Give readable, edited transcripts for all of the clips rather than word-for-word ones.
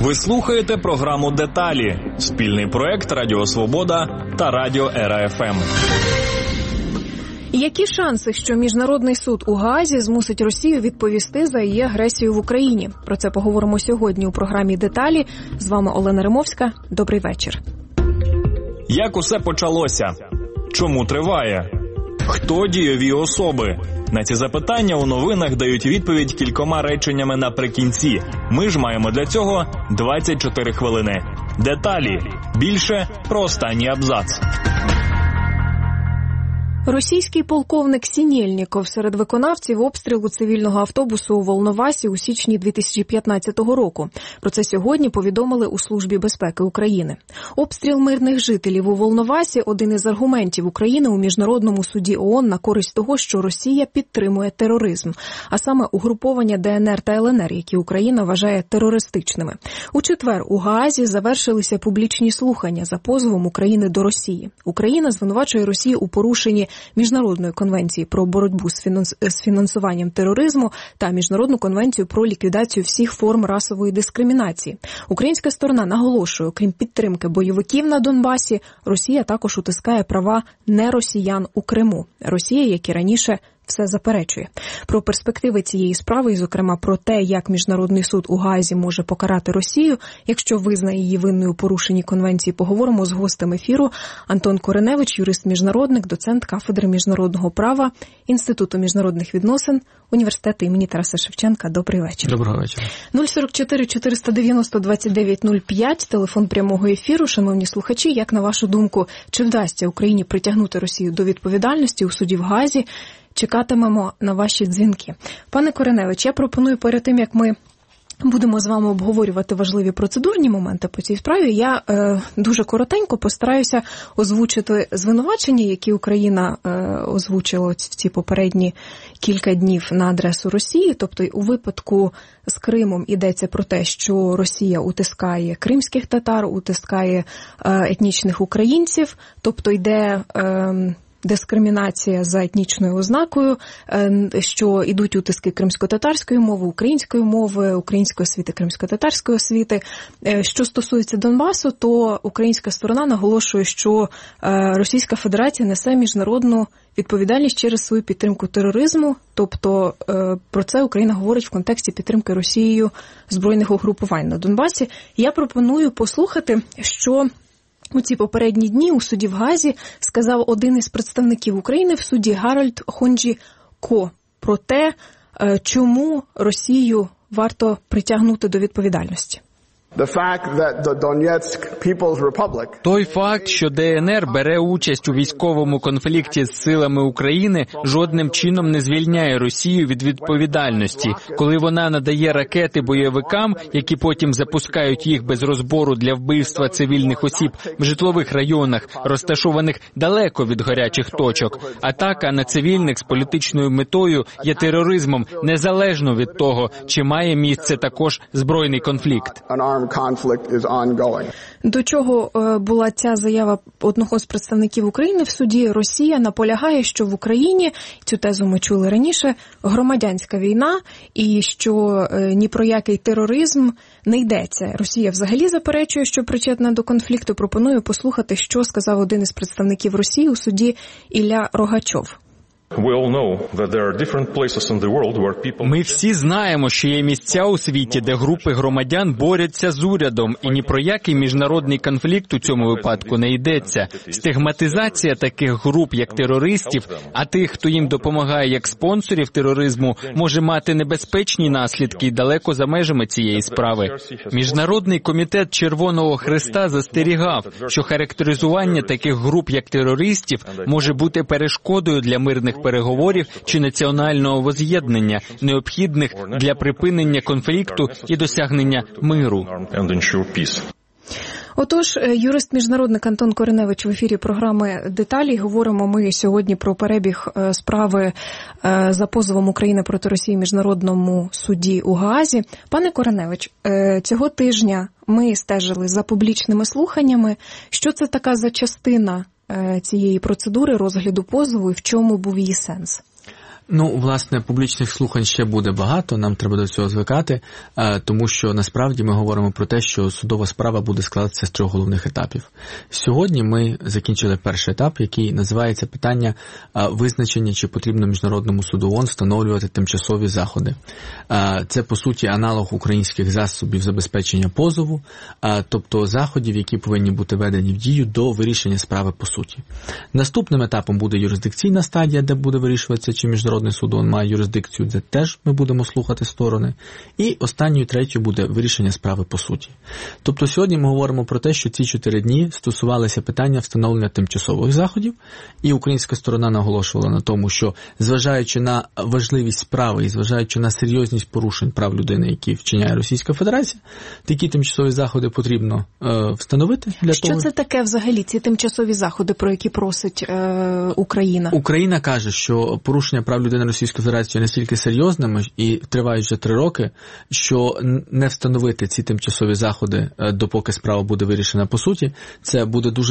Ви слухаєте програму «Деталі» – спільний проект Радіо Свобода та Радіо Ера-ФМ. Які шанси, що Міжнародний суд у Гаазі змусить Росію відповісти за її агресію в Україні? Про це поговоримо сьогодні у програмі «Деталі». З вами Олена Римовська. Добрий вечір. Як усе почалося? Чому триває? Хто дієві особи? На ці запитання у новинах дають відповідь кількома реченнями наприкінці. Ми ж маємо для цього 24 хвилини. Деталі. Більше про останній абзац. Російський полковник Сінєльніков серед виконавців обстрілу цивільного автобусу у Волновасі у січні 2015 року. Про це сьогодні повідомили у Службі безпеки України. Обстріл мирних жителів у Волновасі – один із аргументів України у Міжнародному суді ООН на користь того, що Росія підтримує тероризм, а саме угруповання ДНР та ЛНР, які Україна вважає терористичними. У четвер у Гаазі завершилися публічні слухання за позовом України до Росії. Україна звинувачує Росію у порушенні Міжнародної конвенції про боротьбу з фінансуванням тероризму та Міжнародну конвенцію про ліквідацію всіх форм расової дискримінації. Українська сторона наголошує, крім підтримки бойовиків на Донбасі, Росія також утискає права неросіян у Криму. Росія, як і раніше, все заперечує. Про перспективи цієї справи і, зокрема, про те, як Міжнародний суд у Гаазі може покарати Росію, якщо визнає її винною у порушенні конвенції, поговоримо з гостем ефіру. Антон Кореневич, юрист-міжнародник, доцент кафедри міжнародного права Інституту міжнародних відносин Університету імені Тараса Шевченка. Добрий вечір. Доброго вечора. 044 490 2905, телефон прямого ефіру. Шановні слухачі, як на вашу думку, чи вдасться Україні притягнути Росію до відповідальності у суді в Гаазі? Чекатимемо на ваші дзвінки. Пане Кореневич, я пропоную перед тим, як ми будемо з вами обговорювати важливі процедурні моменти по цій справі, я дуже коротенько постараюся озвучити звинувачення, які Україна озвучила в ці попередні кілька днів на адресу Росії. Тобто у випадку з Кримом йдеться про те, що Росія утискає кримських татар, утискає етнічних українців, тобто йде дискримінація за етнічною ознакою, що йдуть утиски кримсько-татарської мови, української мови, української освіти, кримсько-татарської освіти. Що стосується Донбасу, то українська сторона наголошує, що Російська Федерація несе міжнародну відповідальність через свою підтримку тероризму, тобто про це Україна говорить в контексті підтримки Росією збройних угрупувань на Донбасі. Я пропоную послухати, що у ці попередні дні у суді в Гаазі сказав один із представників України в суді Гарольд Хонджі-Ко про те, чому Росію варто притягнути до відповідальності. Той факт, що ДНР бере участь у військовому конфлікті з силами України, жодним чином не звільняє Росію від відповідальності. Коли вона надає ракети бойовикам, які потім запускають їх без розбору для вбивства цивільних осіб в житлових районах, розташованих далеко від гарячих точок, атака на цивільних з політичною метою є тероризмом, незалежно від того, чи має місце також збройний конфлікт. До чого була ця заява одного з представників України в суді? Росія наполягає, що в Україні, цю тезу ми чули раніше, громадянська війна і що ні про який тероризм не йдеться. Росія взагалі заперечує, що причетна до конфлікту. Пропоную послухати, що сказав один із представників Росії у суді Ілля Рогачов. Ми всі знаємо, що є місця у світі, де групи громадян борються з урядом, і ні про який міжнародний конфлікт у цьому випадку не йдеться. Стигматизація таких груп, як терористів, а тих, хто їм допомагає як спонсорів тероризму, може мати небезпечні наслідки далеко за межами цієї справи. Міжнародний комітет Червоного Хреста застерігав, що характеризування таких груп як терористів може бути перешкодою для мирних переговорів чи національного воз'єднання, необхідних для припинення конфлікту і досягнення миру. Отож, юрист-міжнародник Антон Кореневич в ефірі програми «Деталі». Говоримо ми сьогодні про перебіг справи за позовом України проти Росії в Міжнародному суді у Гаазі. Пане Кореневич, цього тижня ми стежили за публічними слуханнями. Що це така за частина цієї процедури розгляду позову і в чому був її сенс? Власне, публічних слухань ще буде багато, нам треба до цього звикати, тому що насправді ми говоримо про те, що судова справа буде складатися з 3 головних етапів. Сьогодні ми закінчили перший етап, який називається питання визначення, чи потрібно Міжнародному суду ООН встановлювати тимчасові заходи. Це, по суті, аналог українських засобів забезпечення позову, тобто заходів, які повинні бути введені в дію до вирішення справи по суті. Наступним етапом буде юрисдикційна стадія, де буде вирішуватися, чи Міжнародний суд ООН має юрисдикцію, де теж ми будемо слухати сторони. І останньою, третьою буде вирішення справи по суті. Тобто сьогодні ми говоримо про те, що ці 4 дні стосувалися питання встановлення тимчасових заходів, і українська сторона наголошувала на тому, що зважаючи на важливість справи і зважаючи на серйозність порушень прав людини, які вчиняє Російська Федерація, такі тимчасові заходи потрібно встановити. Що це таке взагалі, ці тимчасові заходи, про які просить Україна? Україна каже, що порушення прав людини Російської Федерації настільки серйозними і тривають вже 3 роки, що не встановити ці тимчасові заходи, допоки справа буде вирішена по суті, це буде дуже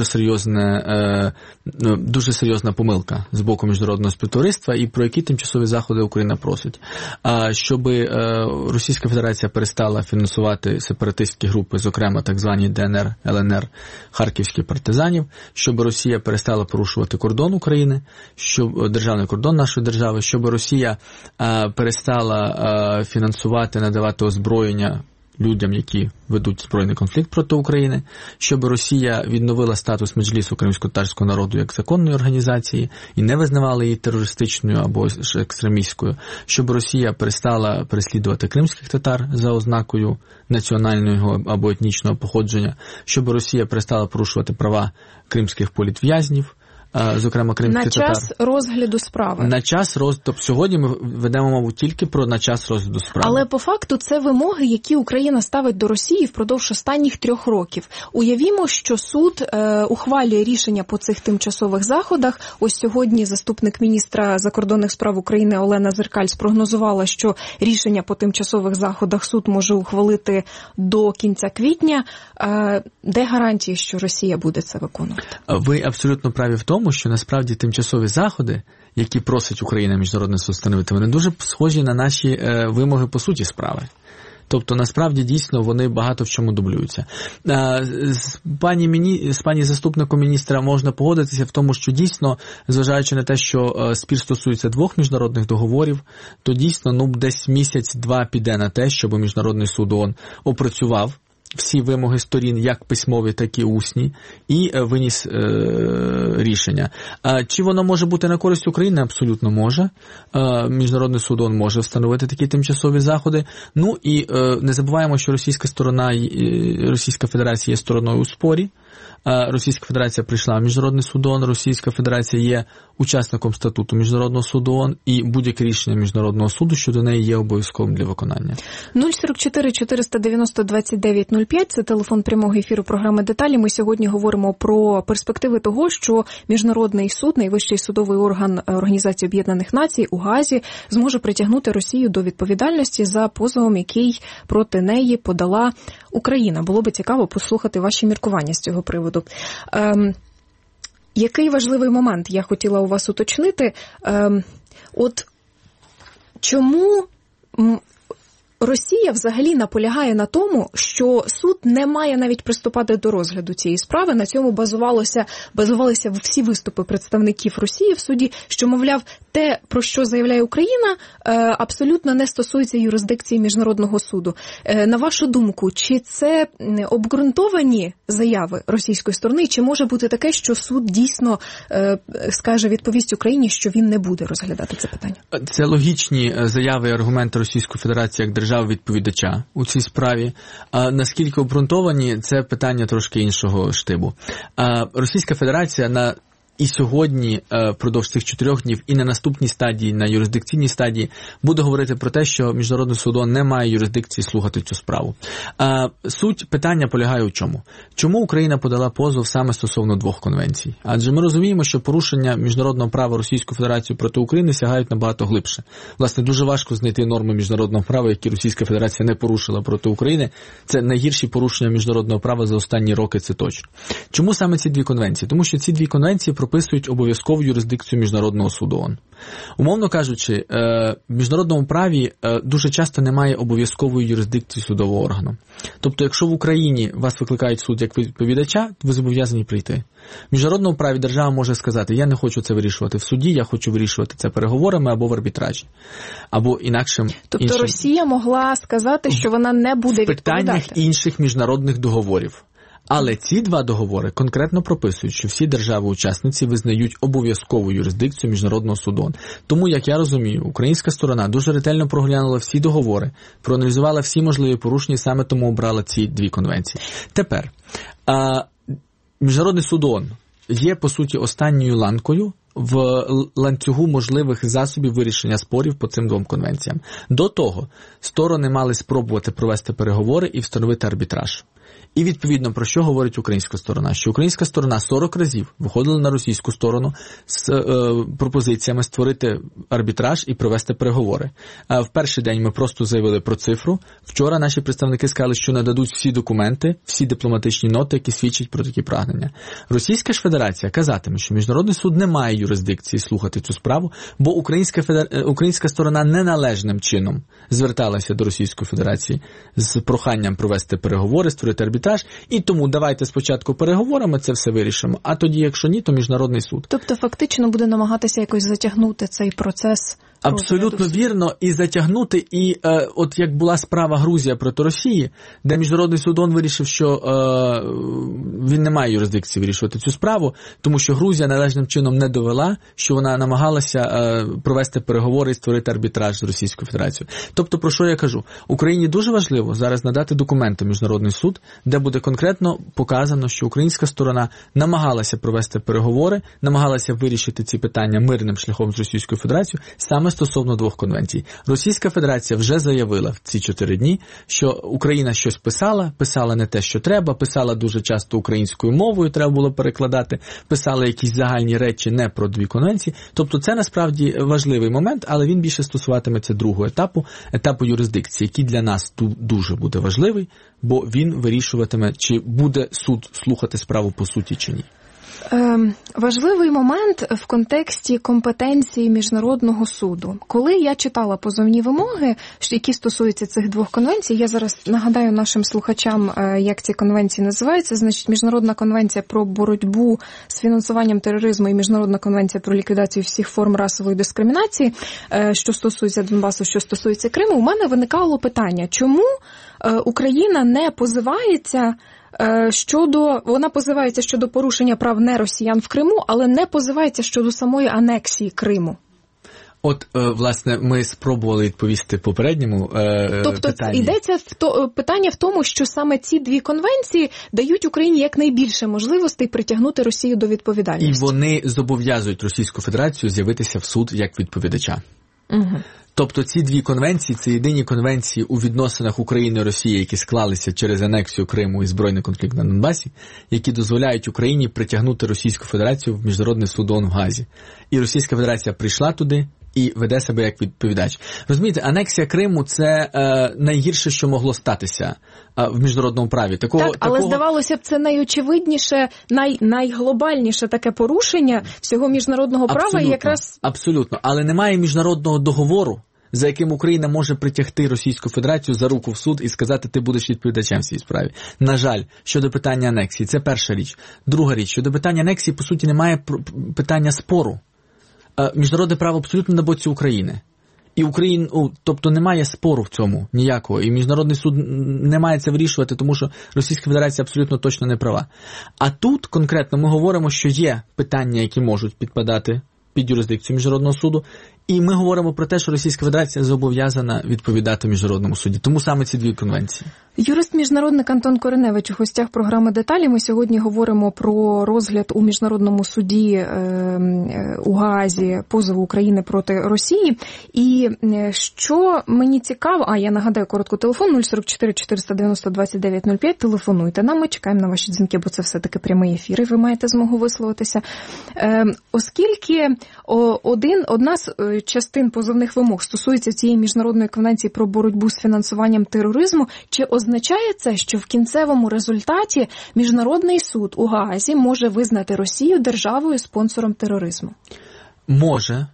серйозна помилка з боку міжнародного співтовариства, і про які тимчасові заходи Україна просить. Щоб Російська Федерація перестала фінансувати сепаратистські групи, зокрема так звані ДНР, ЛНР, харківських партизанів, щоб Росія перестала порушувати кордон України, щоб державний кордон нашої держави, щоб Росія перестала фінансувати, надавати озброєння людям, які ведуть збройний конфлікт проти України, щоб Росія відновила статус Меджлісу кримськотатарського народу як законної організації і не визнавала її терористичною або екстремістською, щоб Росія перестала переслідувати кримських татар за ознакою національного або етнічного походження, щоб Росія перестала порушувати права кримських політв'язнів, зокрема кримських татар. На час розгляду справи. На час тобто сьогодні ми ведемо, мабуть, тільки про на час розгляду справи. Але по факту це вимоги, які Україна ставить до Росії впродовж останніх 3 років. Уявімо, що суд ухвалює рішення по цих тимчасових заходах. Ось сьогодні заступник міністра закордонних справ України Олена Зеркаль спрогнозувала, що рішення по тимчасових заходах суд може ухвалити до кінця квітня. Де гарантії, що Росія буде це виконувати? Ви абсолютно праві в тому, що насправді тимчасові заходи, які просить Україна Міжнародний суд встановити, вони дуже схожі на наші вимоги по суті справи. Тобто, насправді, дійсно, вони багато в чому дублюються. З пані заступником міністра можна погодитися в тому, що дійсно, зважаючи на те, що спір стосується 2 міжнародних договорів, то дійсно, десь місяць-два піде на те, щоб Міжнародний суд ООН опрацював всі вимоги сторін, як письмові, так і усні, і виніс рішення. Чи воно може бути на користь України? Абсолютно може. Міжнародний суд ООН може встановити такі тимчасові заходи. І не забуваємо, що російська сторона, Російська Федерація є стороною у спорі. Російська Федерація прийшла в Міжнародний суд ООН, Російська Федерація є учасником статуту Міжнародного суду ООН, і будь-яке рішення Міжнародного суду щодо неї є обов'язковим для виконання. 044 490 2905 – це телефон прямого ефіру програми «Деталі». Ми сьогодні говоримо про перспективи того, що Міжнародний суд, найвищий судовий орган Організації Об'єднаних Націй у Гаазі, зможе притягнути Росію до відповідальності за позовом, який проти неї подала Україна. Було би цікаво послухати ваші міркування з цього приводу. Який важливий момент я хотіла у вас уточнити? Чому Росія взагалі наполягає на тому, що суд не має навіть приступати до розгляду цієї справи? На цьому базувалися всі виступи представників Росії в суді, що, мовляв, те, про що заявляє Україна, абсолютно не стосується юрисдикції Міжнародного суду. На вашу думку, чи це обґрунтовані заяви російської сторони, чи може бути таке, що суд дійсно відповість Україні, що він не буде розглядати це питання? Це логічні заяви і аргументи Російської Федерації як держави-відповідача у цій справі. Наскільки обґрунтовані, це питання трошки іншого штибу. Російська Федерація і сьогодні, впродовж цих 4 днів, і на наступній стадії, на юрисдикційній стадії, буде говорити про те, що Міжнародний суд ООН не має юрисдикції слухати цю справу. Суть питання полягає у чому? Чому Україна подала позов саме стосовно 2 конвенцій? Адже ми розуміємо, що порушення міжнародного права Російської Федерації проти України сягають набагато глибше. Власне, дуже важко знайти норми міжнародного права, які Російська Федерація не порушила проти України. Це найгірші порушення міжнародного права за останні роки, це точно. Чому саме ці 2 конвенції? Тому що ці 2 конвенції прописують обов'язкову юрисдикцію Міжнародного суду ООН. Умовно кажучи, в міжнародному праві дуже часто немає обов'язкової юрисдикції судового органу. Тобто, якщо в Україні вас викликають в суд як відповідача, ви зобов'язані прийти. В міжнародному праві держава може сказати, я не хочу це вирішувати в суді, я хочу вирішувати це переговорами або в арбітражі. Або інакшим. Тобто Росія могла сказати, що вона не буде відповідати? В питаннях інших міжнародних договорів. Але ці два договори конкретно прописують, що всі держави-учасниці визнають обов'язкову юрисдикцію Міжнародного суду ООН. Тому, як я розумію, українська сторона дуже ретельно проглянула всі договори, проаналізувала всі можливі порушення і саме тому обрала ці дві конвенції. Тепер, Міжнародний суд ООН є, по суті, останньою ланкою в ланцюгу можливих засобів вирішення спорів по цим двом конвенціям. До того, сторони мали спробувати провести переговори і встановити арбітраж. І, відповідно, про що говорить українська сторона? Що українська сторона 40 разів виходила на російську сторону з пропозиціями створити арбітраж і провести переговори. В перший день ми просто заявили про цифру. Вчора наші представники сказали, що нададуть всі документи, всі дипломатичні ноти, які свідчать про такі прагнення. Російська ж Федерація казатиме, що Міжнародний суд не має юрисдикції слухати цю справу, бо українська сторона неналежним чином зверталася до Російської Федерації з проханням провести переговори, створити арбітраж, і тому давайте спочатку переговорами це все вирішимо, а тоді, якщо ні, то Міжнародний суд. Тобто фактично буде намагатися якось затягнути цей процес? Абсолютно вірно, і затягнути, і от як була справа Грузія проти Росії, де Міжнародний суд ООН вирішив, що він не має юрисдикції вирішувати цю справу, тому що Грузія належним чином не довела, що вона намагалася провести переговори і створити арбітраж з Російською Федерацією. Тобто, про що я кажу? Україні дуже важливо зараз надати документи в Міжнародний суд, де буде конкретно показано, що українська сторона намагалася провести переговори, намагалася вирішити ці питання мирним шляхом з Російською Федерацією, саме стосовно двох конвенцій. Російська Федерація вже заявила в ці 4 дні, що Україна щось писала не те, що треба, писала дуже часто українською мовою, треба було перекладати, писала якісь загальні речі не про дві конвенції. Тобто це насправді важливий момент, але він більше стосуватиметься другого етапу юрисдикції, який для нас дуже буде важливий, бо він вирішуватиме, чи буде суд слухати справу по суті чи ні. Важливий момент в контексті компетенції Міжнародного суду. Коли я читала позовні вимоги, які стосуються цих двох конвенцій, я зараз нагадаю нашим слухачам, як ці конвенції називаються. Значить, Міжнародна конвенція про боротьбу з фінансуванням тероризму і Міжнародна конвенція про ліквідацію всіх форм расової дискримінації, що стосується Донбасу, що стосується Криму. У мене виникало питання, чому Україна не позивається вона позивається щодо порушення прав неросіян в Криму, але не позивається щодо самої анексії Криму. От, власне, ми спробували відповісти попередньому питанню. Тобто йдеться питання в тому, що саме ці дві конвенції дають Україні якнайбільше можливостей притягнути Росію до відповідальності. І вони зобов'язують Російську Федерацію з'явитися в суд як відповідача. Угу. Тобто ці дві конвенції – це єдині конвенції у відносинах України і Росії, які склалися через анексію Криму і збройний конфлікт на Донбасі, які дозволяють Україні притягнути Російську Федерацію в Міжнародний суд ООН в Гаазі. І Російська Федерація прийшла туди і веде себе як відповідач. Розумієте, анексія Криму – це найгірше, що могло статися в міжнародному праві. Але здавалося б, це найочевидніше, найглобальніше таке порушення всього міжнародного права. Абсолютно. Але немає міжнародного договору, за яким Україна може притягти Російську Федерацію за руку в суд і сказати, ти будеш відповідачем в цій справі. На жаль, щодо питання анексії, це перша річ. Друга річ, щодо питання анексії, по суті, немає питання спору. Міжнародне право абсолютно на боці України. І тобто немає спору в цьому ніякого. І Міжнародний суд не має це вирішувати, тому що Російська Федерація абсолютно точно не права. А тут конкретно ми говоримо, що є питання, які можуть підпадати під юрисдикцію Міжнародного суду. І ми говоримо про те, що Російська Федерація зобов'язана відповідати Міжнародному суді. Тому саме ці дві конвенції. Юрист-міжнародник Антон Кореневич у гостях програми «Деталі». Ми сьогодні говоримо про розгляд у Міжнародному суді у Гаазі позову України проти Росії. І що мені цікаво, я нагадаю коротко телефон 044 490 29 05. Телефонуйте нам, ми чекаємо на ваші дзвінки, бо це все-таки прямий ефір, і ви маєте змогу висловитися. Оскільки одна з частин позовних вимог стосується цієї міжнародної конвенції про боротьбу з фінансуванням тероризму. Чи означає це, що в кінцевому результаті Міжнародний суд у Гаазі може визнати Росію державою-спонсором тероризму? Може.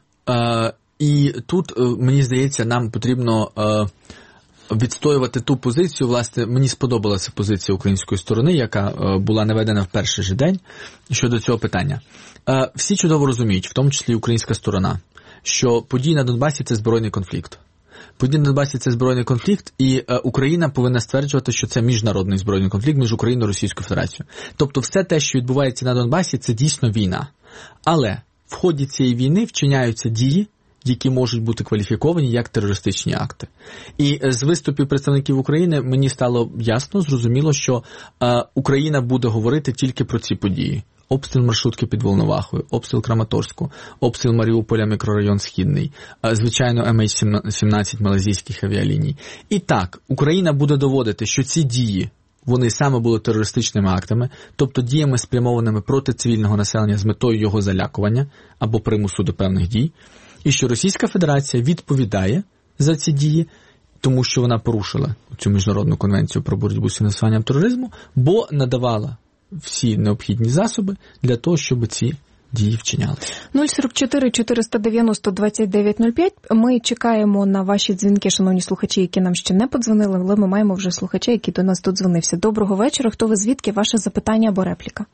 І тут, мені здається, нам потрібно відстоювати ту позицію. Власне, мені сподобалася позиція української сторони, яка була наведена в перший же день щодо цього питання. Всі чудово розуміють, в тому числі українська сторона, що події на Донбасі – це збройний конфлікт. Події на Донбасі – це збройний конфлікт, і Україна повинна стверджувати, що це міжнародний збройний конфлікт між Україною і Російською Федерацією. Тобто все те, що відбувається на Донбасі – це дійсно війна. Але в ході цієї війни вчиняються дії, які можуть бути кваліфіковані як терористичні акти. І з виступів представників України мені стало ясно, зрозуміло, що Україна буде говорити тільки про ці події. Обстріл маршрутки під Волновахою, обстріл Краматорську, обстріл Маріуполя, мікрорайон Східний, звичайно, MH17 малайзійських авіаліній. І так, Україна буде доводити, що ці дії, вони саме були терористичними актами, тобто діями спрямованими проти цивільного населення з метою його залякування або примусу до певних дій, і що Російська Федерація відповідає за ці дії, тому що вона порушила цю міжнародну конвенцію про боротьбу з фінансуванням тероризму, бо надавала всі необхідні засоби для того, щоб ці дії вчиняли. 044 490 2905. Ми чекаємо на ваші дзвінки, шановні слухачі, які нам ще не подзвонили, але ми маємо вже слухача, який до нас додзвонився. Доброго вечора. Хто ви, звідки? Ваше запитання або репліка?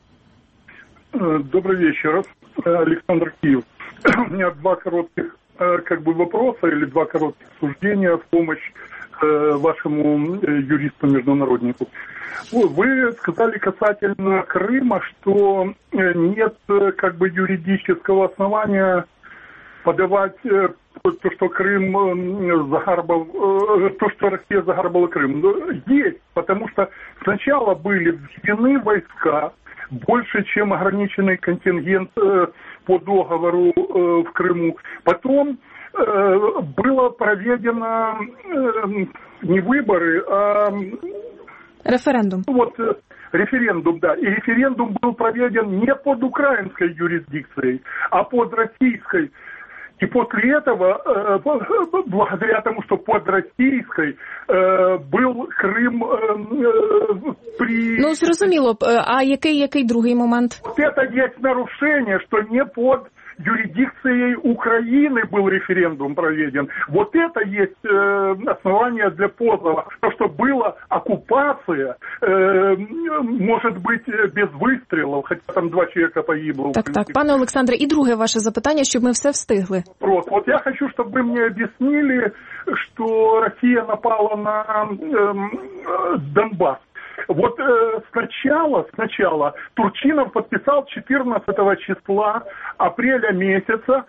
Добрый вечер. Александр, Киев. У меня два коротких вопроса или два коротких суждения в помощь вашему юристу-международнику. Вы сказали касательно Крыма, что нет юридического основания подавать то, что Крым загарбал, то, что Россия загарбала Крым. Но есть, потому что сначала были введены войска, больше, чем ограниченный контингент по договору в Крыму. Потом было проведено не выборы, а референдум. Референдум, да. И референдум был проведен не под украинской юрисдикцией, а под российской. И после этого, благодаря тому, что под российской был Крым при... Ну, зрозуміло. А який другий момент? Вот это есть нарушение, что не под юрисдикцией Украины был референдум проведен. Вот это есть основание для позова. То, что была оккупация, может быть, без выстрелов, хотя там 2 человека погибло. Так. Пане Олександре, і друге ваше запитання, щоб ми все встигли. Вот я хочу, чтобы вы мне объяснили, что Россия напала на Донбасс. Вот сначала Турчинов подписал 14 числа апреля месяца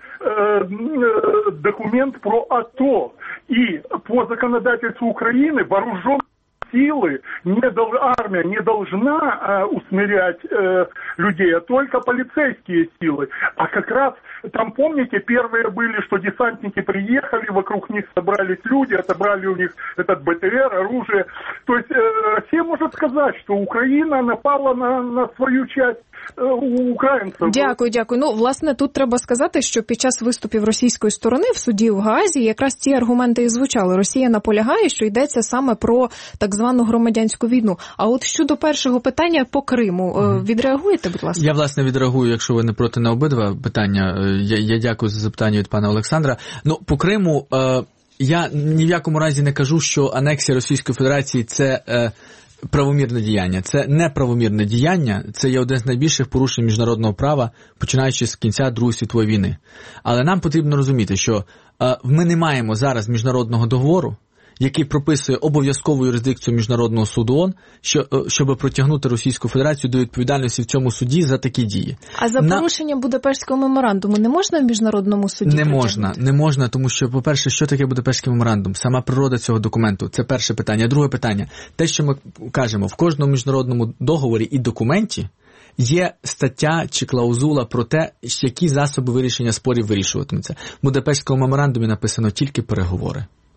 документ про АТО. И по законодательству Украины вооруженные силы, армия не должна усмирять людей, а только полицейские силы. А как раз там, помните, первые были, что десантники приехали, вокруг них собрались люди, отобрали у них этот БТР, оружие. То есть Россия может сказать, что Украина напала на свою часть українців. Дякую. Ну, власне, тут треба сказати, що під час виступів російської сторони в суді в Гаазі якраз ці аргументи і звучали. Росія наполягає, що йдеться саме про так звану громадянську війну. А от щодо першого питання по Криму, відреагуєте, будь ласка? Я, власне, відреагую, якщо ви не проти, на обидва питання. Я дякую за запитання від пана Олександра. Ну, по Криму я ні в якому разі не кажу, що анексія Російської Федерації – це правомірне діяння. Це неправомірне діяння, це є одне з найбільших порушень міжнародного права, починаючи з кінця Другої світової війни. Але нам потрібно розуміти, що ми не маємо зараз міжнародного договору, який прописує обов'язкову юрисдикцію Міжнародного суду ООН, щоб притягнути Російську Федерацію до відповідальності в цьому суді за такі дії. А за порушенням Будапештського меморандуму не можна в Міжнародному суді притягнути? Не можна, тому що, по-перше, що таке Будапештський меморандум? Сама природа цього документу. Це перше питання. Друге питання. Те, що ми кажемо, в кожному міжнародному договорі і документі є стаття чи клаузула про те, які засоби вирішення спорів вирішуватимуться. В Будапештському меморандумі написано тільки переговори.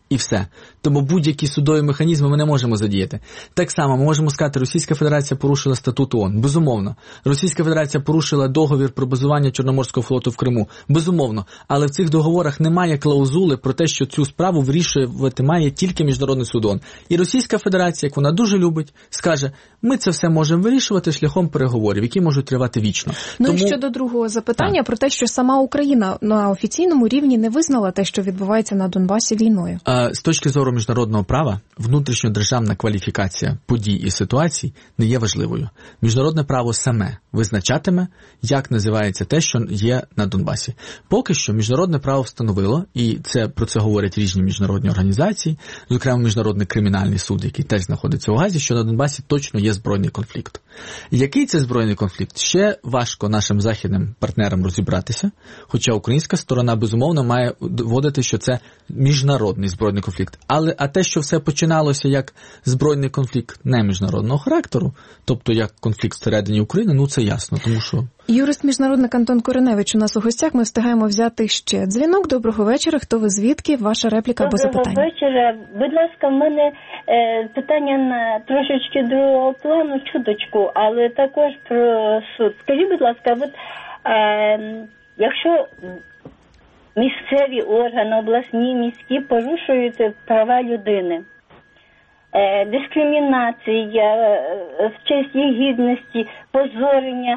І все. Тому будь-які судові механізми ми не можемо задіяти. Так само ми можемо сказати, Російська Федерація порушила статут ООН. Безумовно. Російська Федерація порушила договір про базування Чорноморського флоту в Криму. Безумовно. Але в цих договорах немає клаузули про те, що цю справу вирішувати має тільки Міжнародний суд ООН. І Російська Федерація, як вона дуже любить, скаже, ми це все можемо вирішувати шляхом переговорів, які можуть тривати вічно. Ну і щодо другого запитання про те, що сама Україна на офіційному рівні не визнала те, що відбувається на Донбасі війною. З точки зору міжнародного права, внутрішньодержавна кваліфікація подій і ситуацій не є важливою. Міжнародне право саме визначатиме, як називається те, що є на Донбасі. Поки що міжнародне право встановило, і про це говорять різні міжнародні організації, зокрема Міжнародний кримінальний суд, який теж знаходиться у Газі, що на Донбасі точно є збройний конфлікт. Який це збройний конфлікт? Ще важко нашим західним партнерам розібратися, хоча українська сторона, безумовно, має доводити, що це міжнародний збройний конфлікт. А те, що все починалося як збройний конфлікт не міжнародного характеру, тобто як конфлікт всередині України, це ясно, тому що... Юрист-міжнародник Антон Кореневич у нас у гостях. Ми встигаємо взяти ще дзвінок. Доброго вечора. Хто ви, звідки? Ваша репліка або запитання? Доброго вечора. Будь ласка, в мене питання на трошечки другого плану, чуточку, але також про суд. Скажіть, будь ласка, якщо місцеві органи, обласні, міські порушують права людини, дискримінація, в честь її гідності, позорення,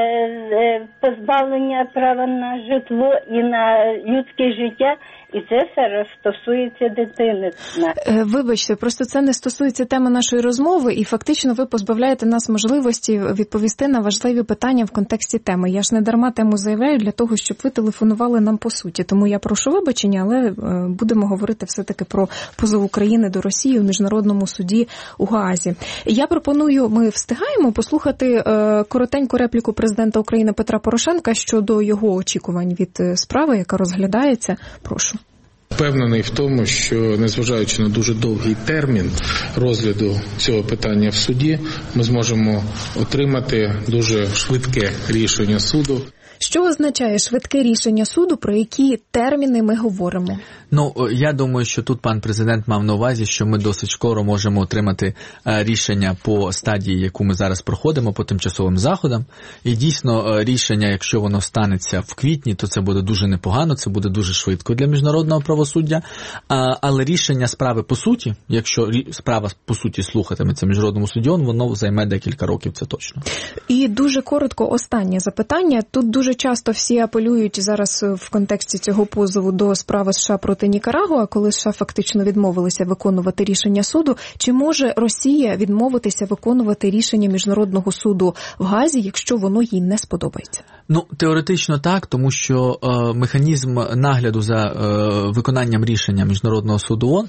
позбавлення права на житло і на людське життя, і це все стосується дитини. Вибачте, просто це не стосується теми нашої розмови, і фактично ви позбавляєте нас можливості відповісти на важливі питання в контексті теми. Я ж не дарма тему заявляю для того, щоб ви телефонували нам по суті. Тому я прошу вибачення, але будемо говорити все-таки про позов України до Росії у Міжнародному суді у Гаазі. Я пропоную, ми встигаємо послухати коротеньку репліку президента України Петра Порошенка щодо його очікувань від справи, яка розглядається. Прошу. Впевнений в тому, що незважаючи на дуже довгий термін розгляду цього питання в суді, ми зможемо отримати дуже швидке рішення суду. Що означає швидке рішення суду, про які терміни ми говоримо? Я думаю, що тут пан президент мав на увазі, що ми досить скоро можемо отримати рішення по стадії, яку ми зараз проходимо, по тимчасовим заходам. І дійсно рішення, якщо воно станеться в квітні, то це буде дуже непогано, це буде дуже швидко для міжнародного правосуддя. Але рішення справи по суті, якщо справа по суті слухатиметься в Міжнародному суді, воно займе декілька років, це точно. І дуже коротко останнє запитання. Тут дуже часто всі апелюють зараз в контексті цього позову до справи США проти Нікарагуа, коли США фактично відмовилися виконувати рішення суду. Чи може Росія відмовитися виконувати рішення Міжнародного суду в Гаазі, якщо воно їй не сподобається? Теоретично так, тому що механізм нагляду за виконанням рішення Міжнародного суду ООН,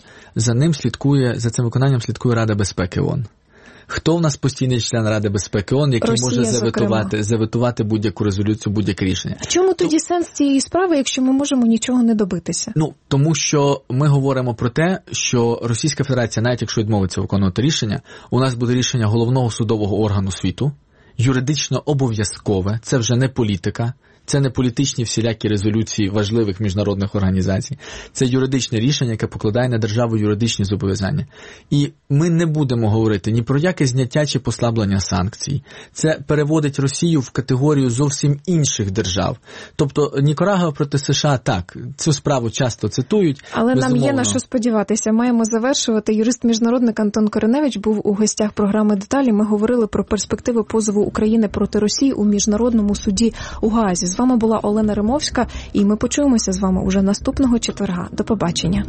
за цим виконанням слідкує Рада безпеки ООН. Хто в нас постійний член Ради безпеки ООН, який Росія, може заветувати будь-яку резолюцію, будь-яке рішення? В чому тоді сенс цієї справи, якщо ми можемо нічого не добитися? Тому що ми говоримо про те, що Російська Федерація, навіть якщо відмовиться виконувати рішення, у нас буде рішення головного судового органу світу, юридично обов'язкове, це вже не політика, це не політичні всілякі резолюції важливих міжнародних організацій. Це юридичне рішення, яке покладає на державу юридичні зобов'язання. І ми не будемо говорити ні про яке зняття чи послаблення санкцій. Це переводить Росію в категорію зовсім інших держав. Тобто Нікарагуа проти США, так, цю справу часто цитують. Але нам є на що сподіватися. Маємо завершувати. Юрист-міжнародник Антон Кореневич був у гостях програми «Деталі». Ми говорили про перспективи позову України проти Росії у Міжнародному суді у Гаазі. З вами була Олена Римовська, і ми почуємося з вами уже наступного четверга. До побачення.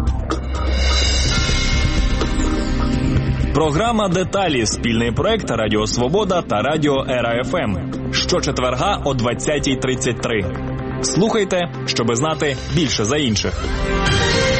Програма «Деталі» – спільний проект Радіо Свобода та Радіо Ера ФМ. Щочетверга о 20:33. Слухайте, щоби знати більше за інших.